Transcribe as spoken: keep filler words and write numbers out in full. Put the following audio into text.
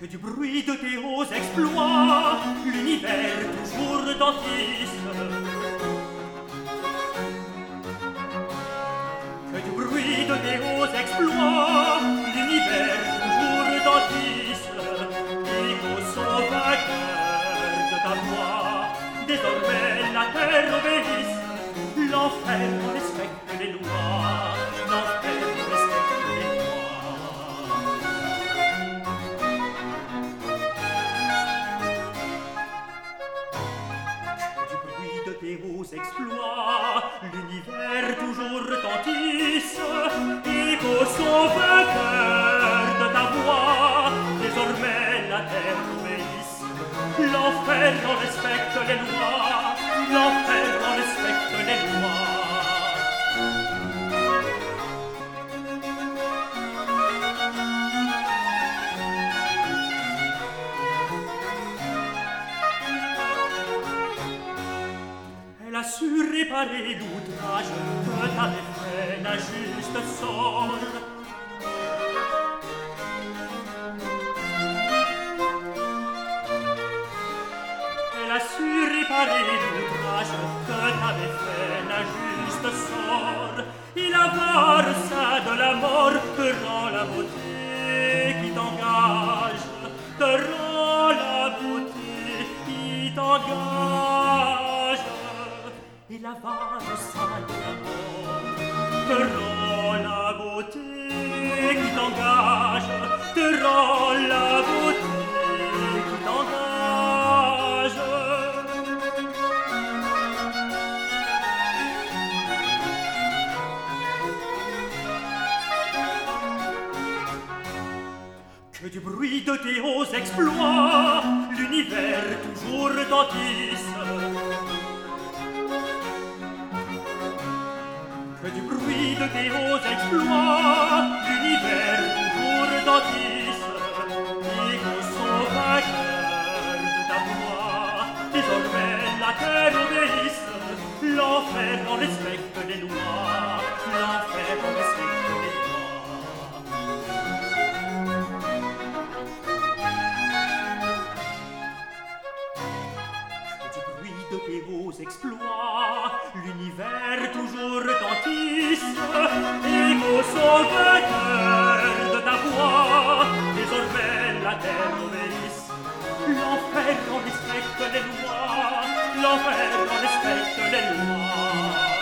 Que du bruit de tes hauts exploits, l'univers toujours dentiste. Que du bruit de tes hauts exploits, l'univers toujours dentiste. Et qu'au sauvateur de ta voix, désormais la terre obéisse. L'enfer respecte les lois, l'enfer respecte les lois. Que du bruit de tes hauts exploits, l'univers toujours retentisse, et qu'au sauvateur de ta voix, désormais la terre obéisse. L'enfer en respecte les lois, l'enfer en respecte les lois. Elle a su réparer l'outrage que t'avait fait l'injuste sort. Elle a su réparer l'outrage que t'avait fait l'injuste sort. Et l'avare sein de la mort te rend la beauté qui t'engage, te rend la beauté qui t'engage. Et l'avare sein de la mort te rend la beauté qui t'engage, te rend la beauté qui t'engage. Que du bruit de tes hauts exploits, l'univers toujours retentisse. Que du bruit de tes hauts exploits, l'univers toujours retentisse. Et qu'au sauvateur de ta voix, désormais la terre obéisse. L'enfer en respecte les lois, l'enfer en respecte les lois. De tes hauts exploits, l'univers toujours retentisse, et qu'au sauvateur de ta voix, désormais la terre obéisse. L'enfer en respecte les lois, l'enfer en respecte les lois.